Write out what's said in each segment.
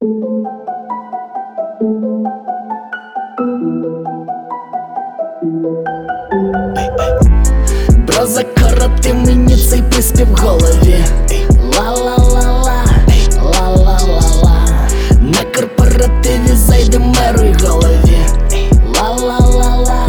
Бро, закороти мені цей приспів в голові. Ла-ла-ла-ла, ла-ла-ла-ла. На корпоративі зайде меру й голові. Ла-ла-ла-ла,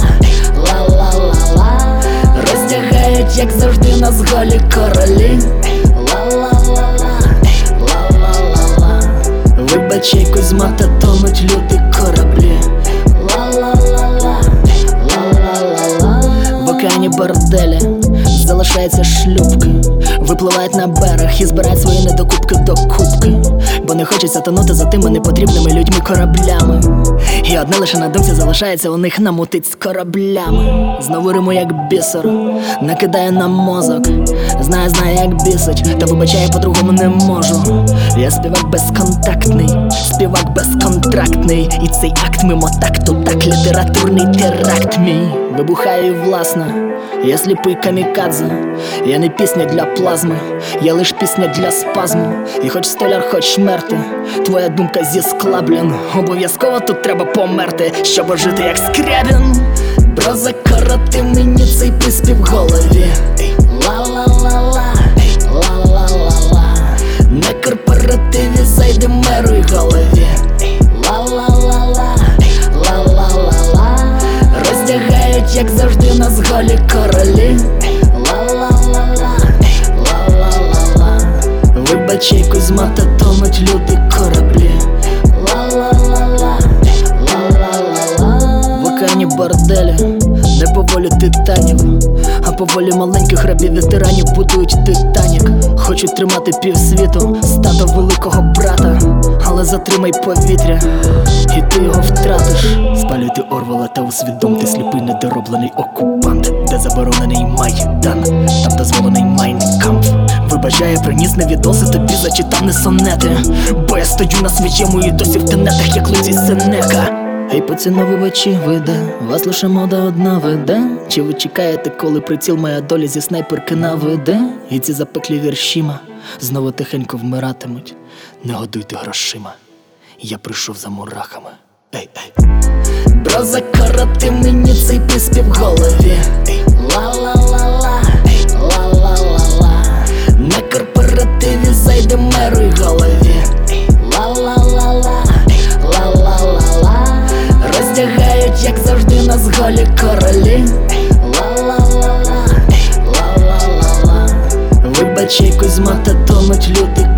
ла-ла-ла-ла. Роздягають, як завжди, нас голі королі. Ла-ла-ла-ла, ла-ла-ла-ла. Вибачай, Кузьма, та тонуть люди кораблі. Ла-ла-ла-ла, ла-ла-ла-ла. В океані борделі залишаються шлюпки, випливають на берег і збирають свої недокупки до кубки. Бо не хочеться тонути за тими непотрібними людьми кораблями. І одне лише на думці залишається у них намутить з кораблями. Знову риму як бісер, накидає на мозок. Знає, як бісить, та вибачає, по-другому не можу. Я співак безконтактний, співак безконтрактний. І цей акт мимо такту, так літературний теракт мій. Вибухаю власне, я сліпий камікадзе. Я не пісня для плазми, я лиш пісня для спазму. І хоч столяр, хоч мерти, твоя думка зі скла, блін. Обов'язково тут треба померти, щоб ожити як Скрябін. Бро, закороти мені цей приспів в голові. Ла-ла-ла-ла, ла-ла-ла-ла. На корпоративі зайде меру й голові. Ла-ла-ла-ла, ла-ла-ла-ла. Роздягають, як завжди, нас голі королі. Ла-ла-ла-ла, ла-ла-ла-ла. Вибачай, Кузьма, та тонуть люди кораблі. Ла-ла-ла-ла, ла-ла-ла-ла. В океані борделі не по волі титанів, а по волі маленьких рабів-ветеранів будують Титанік. Хочуть тримати півсвіту, стадо великого брата. Але затримай повітря, і ти його втратиш. Спалюйте Орвела та усвідомте, сліпий недороблений окупант. Де заборонений Майдан, там дозволений Майнкампф. Вибачаю, приніс не відоси, тобі зачитав не сонети. Бо я стою на своєму і досі в тенетах, як Луцій Сенека. Ей, поціновувачі, ви де? Вас лише мода одна веде? Чи ви чекаєте, коли приціл моя доля зі снайперки наведе? І ці запеклі віршіма знову тихенько вмиратимуть. Не годуйте грошима, я прийшов за мурахами. Ей, ей. Бро, закороти мені цей приспів в голові. Ла-ла-ла-ла, ла-ла-ла-ла. На корпоративі зайде меру й голові. Ла-ла-ла-ла, ла-ла-ла-ла. Роздягають, як завжди, нас голі королі. Ла-ла-ла-ла, ла-ла-ла-ла. Вибачай, Кузьма, та тонуть люди